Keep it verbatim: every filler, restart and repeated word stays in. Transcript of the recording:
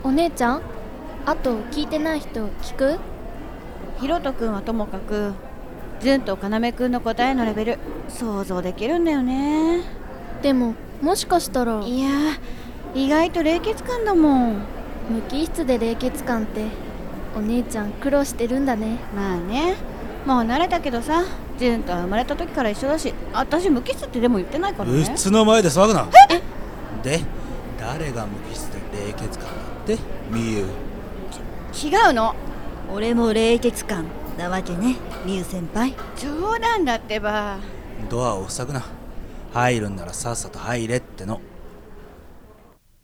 お姉ちゃん、あと聞いてない人聞く？ ひろとくんはともかく、ずんとかなめくんの答えのレベル想像できるんだよね。 でももしかしたらいや意外と冷血感だもん。 無機質で冷血感ってお姉ちゃん苦労してるんだね。 まあね、もう慣れたけどさ、ずんとは生まれた時から一緒だし、私無機質ってでも言ってないからね。 物質の前で騒ぐな。で、誰が無機質で冷血感だってみゆ？ 違うの。 俺も冷血感なわけね、みゆ先輩。 冗談だってば。 ドアを塞ぐな。入るんならさっさと入れっての。